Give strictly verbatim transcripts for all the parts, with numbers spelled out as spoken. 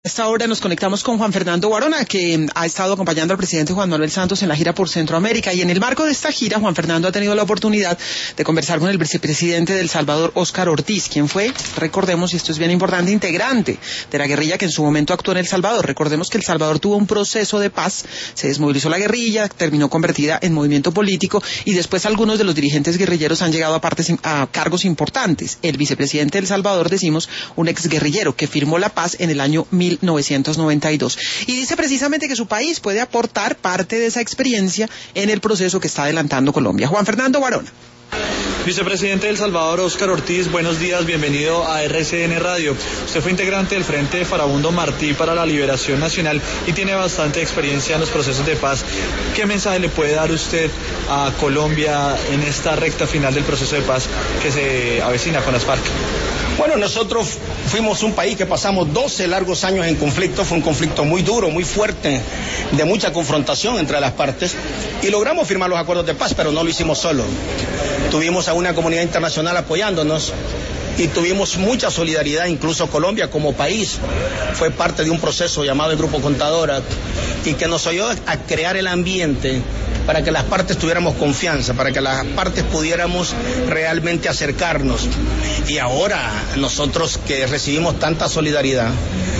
A esta hora nos conectamos con Juan Fernando Varona, que ha estado acompañando al presidente Juan Manuel Santos en la gira por Centroamérica, y en el marco de esta gira Juan Fernando ha tenido la oportunidad de conversar con el vicepresidente de El Salvador, Óscar Ortiz, quien fue, recordemos, y esto es bien importante, integrante de la guerrilla que en su momento actuó en El Salvador. Recordemos que El Salvador tuvo un proceso de paz, se desmovilizó la guerrilla, terminó convertida en movimiento político, y después algunos de los dirigentes guerrilleros han llegado a, partes, a cargos importantes. El vicepresidente de El Salvador, decimos, un exguerrillero que firmó la paz en el año mil novecientos noventa y dos. Y dice precisamente que su país puede aportar parte de esa experiencia en el proceso que está adelantando Colombia. Juan Fernando Varona. Vicepresidente de El Salvador, Óscar Ortiz, buenos días, bienvenido a R C N Radio. Usted fue integrante del Frente Farabundo Martí para la Liberación Nacional y tiene bastante experiencia en los procesos de paz. ¿Qué mensaje le puede dar usted a Colombia en esta recta final del proceso de paz que se avecina con las FARC? Bueno, nosotros fuimos un país que pasamos doce largos años en conflicto. Fue un conflicto muy duro, muy fuerte, de mucha confrontación entre las partes, y logramos firmar los acuerdos de paz, pero no lo hicimos solo. Tuvimos a una comunidad internacional apoyándonos y tuvimos mucha solidaridad. Incluso Colombia como país fue parte de un proceso llamado el Grupo Contadora, y que nos ayudó a crear el ambiente para que las partes tuviéramos confianza, para que las partes pudiéramos realmente acercarnos. Y ahora nosotros que recibimos tanta solidaridad,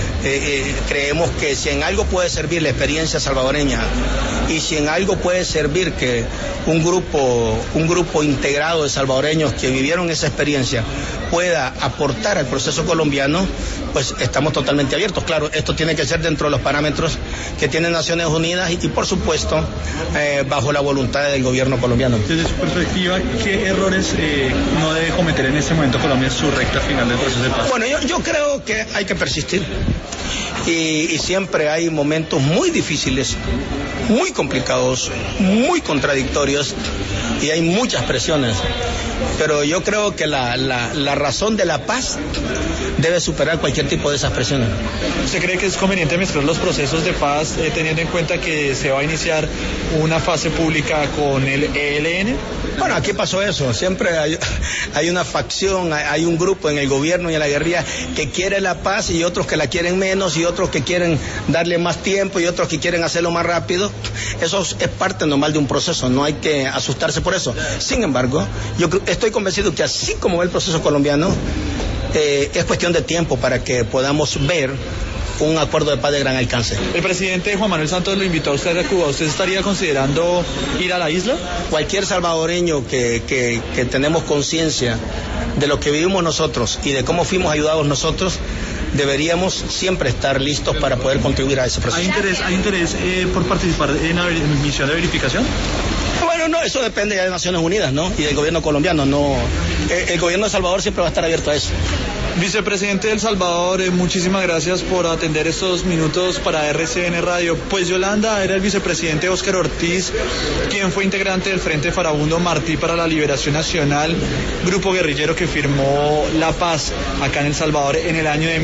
eh, eh, creemos que si en algo puede servir la experiencia salvadoreña, y si en algo puede servir que un grupo, un grupo integrado de salvadoreños que vivieron esa experiencia pueda aportar al proceso colombiano, pues estamos totalmente abiertos. Claro, esto tiene que ser dentro de los parámetros que tienen Naciones Unidas y, y por supuesto, eh, bajo la voluntad del gobierno colombiano. Desde su perspectiva, ¿qué errores eh, no debe cometer en este momento Colombia en su recta final del proceso de paz? Bueno, yo, yo creo que hay que persistir, y, y siempre hay momentos muy difíciles, muy complicados, muy contradictorios, y hay muchas presiones, pero yo creo que la, la, la razón de la paz debe superar cualquier tipo de esas presiones. ¿Usted cree que es conveniente mezclar los procesos de paz eh, teniendo en cuenta que se va a iniciar una fase pública con el E L N? Bueno, aquí pasó eso. Siempre hay, hay una facción, hay, hay un grupo en el gobierno y en la guerrilla que quiere la paz, y otros que la quieren menos, y otros que quieren darle más tiempo, y otros que quieren hacerlo más rápido. Eso es parte normal de un proceso, no hay que asustarse por eso. Sin embargo, yo estoy convencido que así como va el proceso colombiano, eh, es cuestión de tiempo para que podamos ver un acuerdo de paz de gran alcance. El presidente Juan Manuel Santos lo invitó a usted a Cuba. ¿Usted estaría considerando ir a la isla? Cualquier salvadoreño que, que, que tenemos conciencia de lo que vivimos nosotros y de cómo fuimos ayudados nosotros, deberíamos siempre estar listos para poder contribuir a ese proceso. ¿Hay interés, hay interés eh, por participar en la misión de verificación? Bueno, no, eso depende ya de Naciones Unidas, ¿no? Y del gobierno colombiano, no. El, el gobierno de El Salvador siempre va a estar abierto a eso. Vicepresidente de El Salvador, eh, muchísimas gracias por atender estos minutos para R C N Radio. Pues Yolanda, era el vicepresidente Óscar Ortiz, quien fue integrante del Frente Farabundo Martí para la Liberación Nacional, grupo guerrillero que firmó la paz acá en El Salvador en el año de